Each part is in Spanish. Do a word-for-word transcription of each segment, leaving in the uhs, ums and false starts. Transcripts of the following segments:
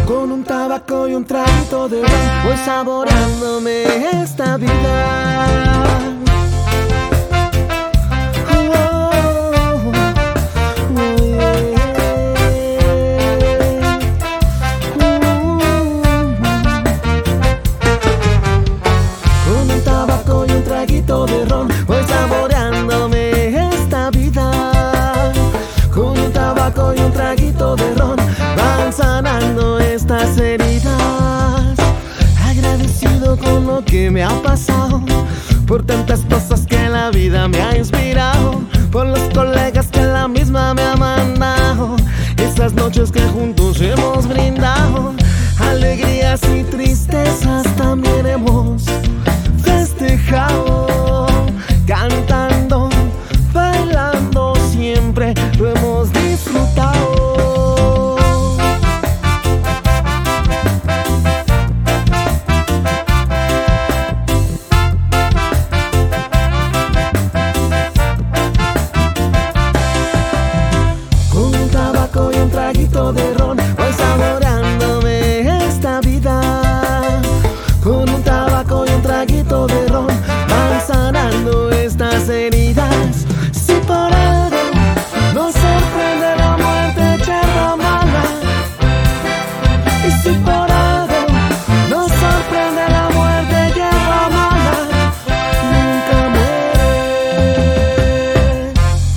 Con un tabaco y un traguito de ron, voy saboreándome esta vida. De ron, voy saboreándome esta vida. Con un tabaco y un traguito de ron van sanando estas heridas. Agradecido con lo que me ha pasado, por tantas cosas que la vida me ha inspirado, por los colegas que la misma me ha mandado, esas noches que juntos hemos brindado, alegrías y tristezas también hemos festejado. Cantando, bailando, siempre lo hemos disfrutado. Con un tabaco y un traguito de ron, voy saboreándome esta vida. Con un tabaco y un traguito de ron van sanando estas heridas. Si por algo nos sorprende la muerte, yerba mala. Y si por algo nos sorprende la muerte, yerba mala nunca muere.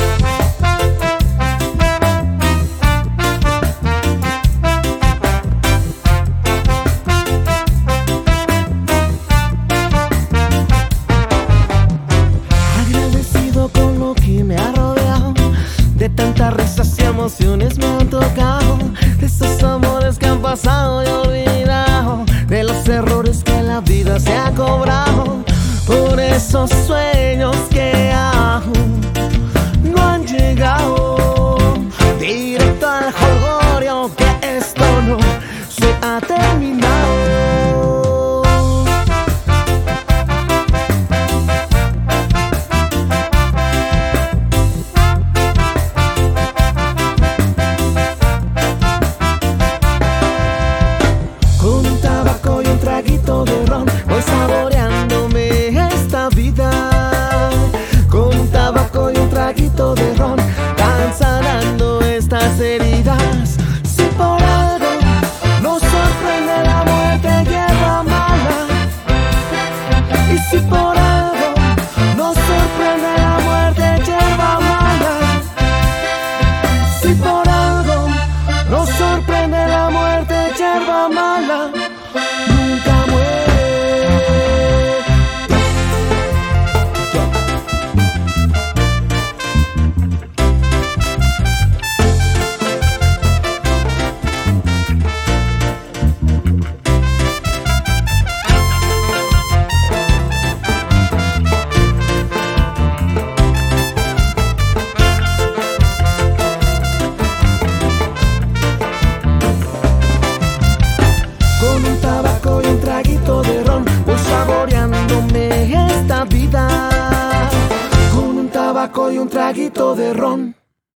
Con lo que me ha rodeado, de tantas risas y emociones me han tocado, de esos amores que han pasado y olvidado, de los errores que la vida se ha cobrado, por esos sueños que aún no han llegado, directo al jolgorio, que esto no se ha terminado. De ron, voy saboreándome esta vida. Con un tabaco y un traguito de ron van sanando estas heridas. Si por algo nos sorprende la muerte, yerba mala. Y si por algo nos sorprende la muerte, yerba mala. Si por algo nos sorprende la muerte, yerba mala nunca muere. Con un tabaco y un traguito de ron voy saboreándome esta vida. Con un tabaco y un traguito de ron.